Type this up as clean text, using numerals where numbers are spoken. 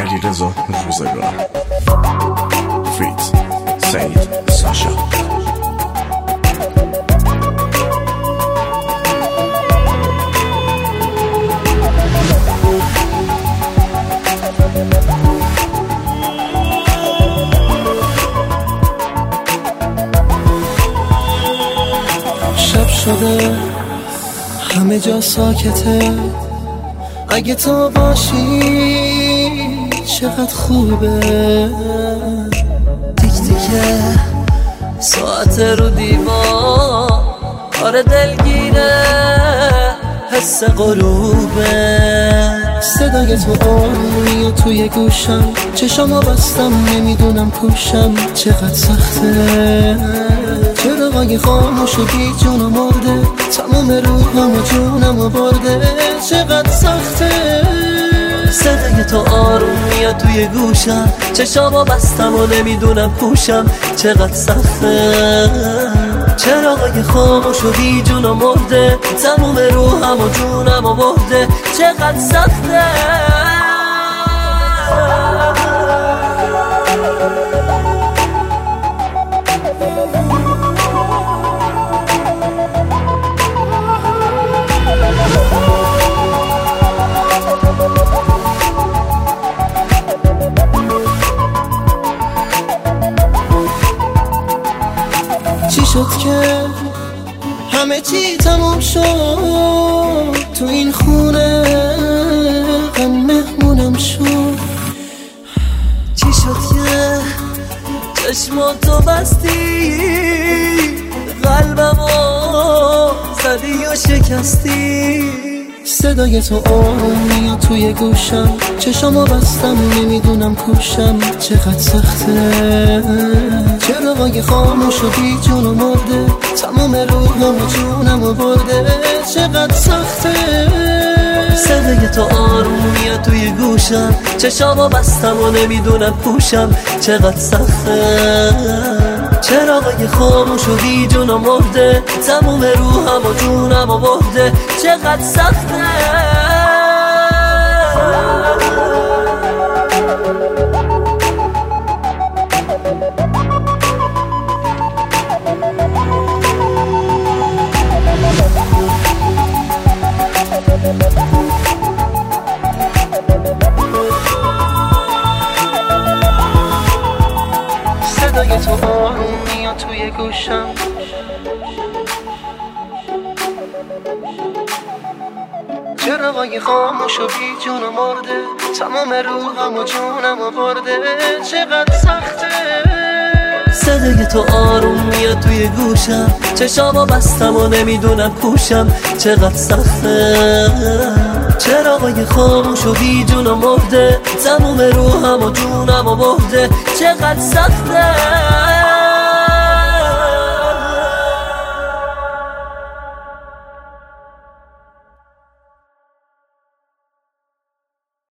علیرضا روزگار فیت سعید ساشا. شب شده همه جا ساکته، اگه تو باشی چقدر خوبه. تیک تیکه ساعت رو دیوار، آره دلگیره حس غروبه. صدای تو آرومی و توی گوشم، چشامو بستم نمیدونم کوشم. چقدر سخته چراغای خاموش و بی جون و مرده، تمام روحم و جونم و برده. چقدر سخته صدای تو آروم میاد توی گوشم، چشامو بستم و نمیدونم پوشم. چقدر سخته چراغای خاموش و بی جون و مرده، تمام روحم و جونم و برده. چقدر سخته چی شد که همه چی تموم شد؟ تو این خونه غم مهمونم شد. چی شد که چشماتو بستی، قلبمو زدی و شکستی؟ صدای تو آروم میاد توی گوشم، چشامو بستم نمیدونم کوشم. چقدر سخته چراغای خاموش و بی جون و مرده، تمام روحم و جونم و برده. چقدر سخته صدای تو آروم میاد توی گوشم، چشامو بستم و نمیدونم پوشم. چقدر سخته چراغای خاموش و بی جون و مرده، تمام روحم و جونم و برده. چقدر سخته صدای تو آروم میاد توی گوشم، چراغای خاموش و بی جون و مرده، تمام روحم و جونم و برده. چقدر سخته صدای تو آروم میاد توی گوشم، چشامو بستم و نمیدونم پوشم. چقدر سخته چراغای خاموش و بی جون و مرده، تمام روحم و جونم و برده. چقدر سخته